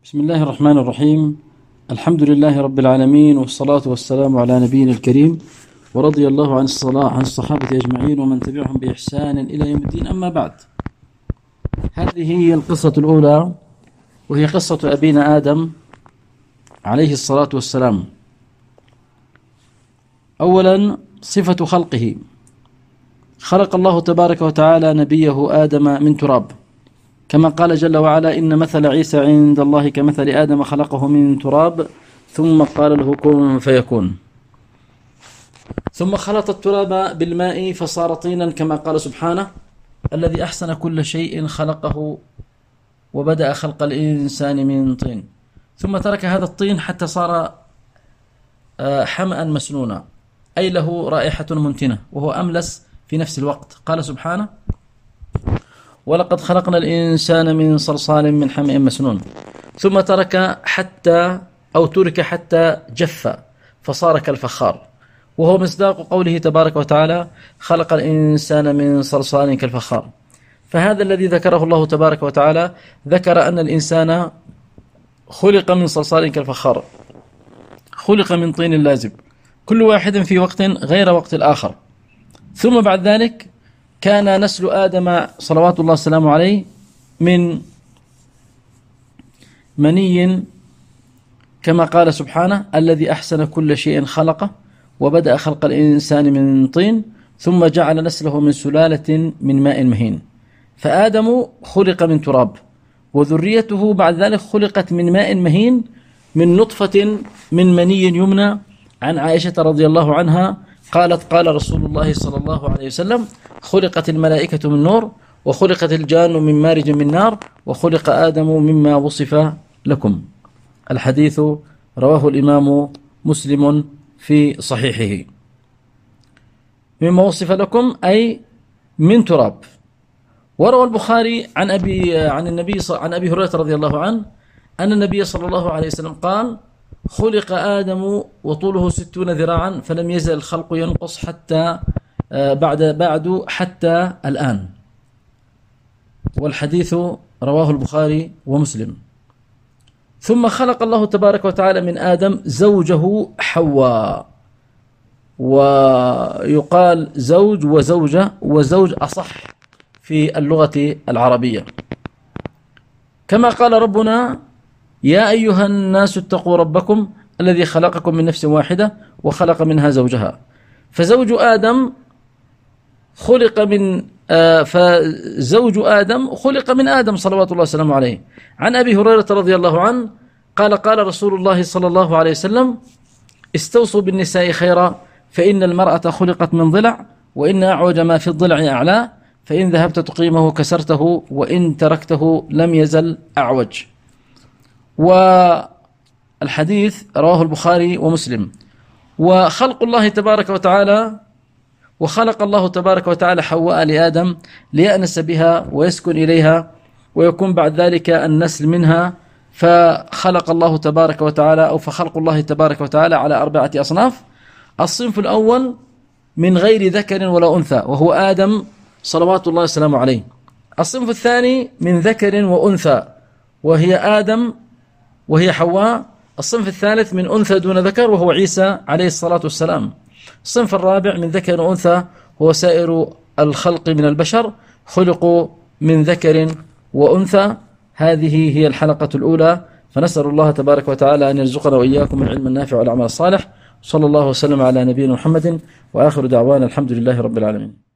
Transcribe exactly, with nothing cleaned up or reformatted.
بسم الله الرحمن الرحيم. الحمد لله رب العالمين، والصلاة والسلام على نبينا الكريم، ورضي الله عن الصلاة عن الصحابة أجمعين ومن تبعهم بإحسان إلى يوم الدين. أما بعد، هذه هي القصة الأولى، وهي قصة أبينا آدم عليه الصلاة والسلام. أولا، صفة خلقه. خلق الله تبارك وتعالى نبيه آدم من تراب، كما قال جل وعلا: إن مثل عيسى عند الله كمثل آدم خلقه من تراب ثم قال له كن فيكون. ثم خلط التراب بالماء فصار طينا، كما قال سبحانه: الذي أحسن كل شيء خلقه وبدأ خلق الإنسان من طين. ثم ترك هذا الطين حتى صار حمأ مسنونا، أي له رائحة منتنة وهو أملس في نفس الوقت. قال سبحانه: ولقد خلقنا الإنسان من صلصال من حمأ مسنون. ثم ترك حتى أو ترك حتى جف فصار كالفخار، وهو مصداق قوله تبارك وتعالى: خلق الإنسان من صلصال كالفخار. فهذا الذي ذكره الله تبارك وتعالى، ذكر أن الإنسان خلق من صلصال كالفخار، خلق من طين لازب، كل واحد في وقت غير وقت الآخر. ثم بعد ذلك كان نسل آدم صلوات الله والسلام عليه من مني، كما قال سبحانه: الذي أحسن كل شيء خلقه وبدأ خلق الإنسان من طين ثم جعل نسله من سلالة من ماء مهين. فآدم خلق من تراب، وذريته بعد ذلك خلقت من ماء مهين، من نطفة من مني يمنى. عن عائشة رضي الله عنها قالت: قال رسول الله صلى الله عليه وسلم: خلقت الملائكة من نور، وخلقت الجان من مارج من نار، وخلق آدم مما وصف لكم. الحديث رواه الإمام مسلم في صحيحه. مما وصف لكم أي من تراب. وروى البخاري عن أبي عن النبي عن أبي هريرة رضي الله عنه أن النبي صلى الله عليه وسلم قال: خلق آدم وطوله ستون ذراعا فلم يزل الخلق ينقص حتى بعد بعد حتى الآن. والحديث رواه البخاري ومسلم. ثم خلق الله تبارك وتعالى من آدم زوجه حواء، ويقال زوج وزوجة، وزوج أصح في اللغة العربية. كما قال ربنا: يا أيها الناس اتقوا ربكم الذي خلقكم من نفس واحدة وخلق منها زوجها. فزوج آدم خلق من آه فزوج آدم خلق من آدم صلوات الله وسلامه عليه. عن أبي هريرة رضي الله عنه قال: قال رسول الله صلى الله عليه وسلم: استوصوا بالنساء خيرا، فإن المرأة خلقت من ضلع، وإن أعوج ما في الضلع أعلاه، فإن ذهبت تقيمه كسرته، وإن تركته لم يزل أعوج. والحديث رواه البخاري ومسلم. وخلق الله تبارك وتعالى وخلق الله تبارك وتعالى حواء لآدم ليأنس بها ويسكن إليها ويكون بعد ذلك النسل منها. فخلق الله تبارك وتعالى أو فخلق الله تبارك وتعالى على أربعة أصناف. الصنف الأول من غير ذكر ولا أنثى، وهو آدم صلوات الله وسلامه عليه. الصنف الثاني من ذكر وأنثى، وهي آدم وهي حواء. الصنف الثالث من أنثى دون ذكر، وهو عيسى عليه الصلاة والسلام. الصنف الرابع من ذكر وأنثى، هو سائر الخلق من البشر، خلقوا من ذكر وأنثى. هذه هي الحلقة الأولى، فنسأل الله تبارك وتعالى أن يرزقنا وإياكم العلم النافع والعمل الصالح. صلى الله وسلم على نبينا محمد، وآخر دعوانا الحمد لله رب العالمين.